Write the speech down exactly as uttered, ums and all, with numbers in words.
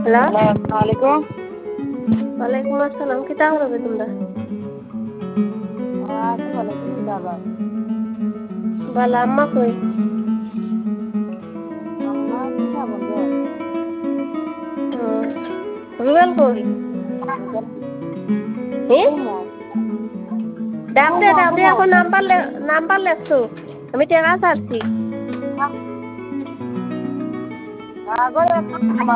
Hello আসসালামু আলাইকুম। ওয়ালাইকুম আসসালাম কিতা করবে তোমরা আছি ভালো, তুমি কিতা করবা? বালা আম্মা কই আম্মা পিঠা বন্ধ। রুবেল কই হি ডাক দে ডাক দে এখন নাম্বার লে নাম্বার লেখছো আমি টেকা ছাড়ছি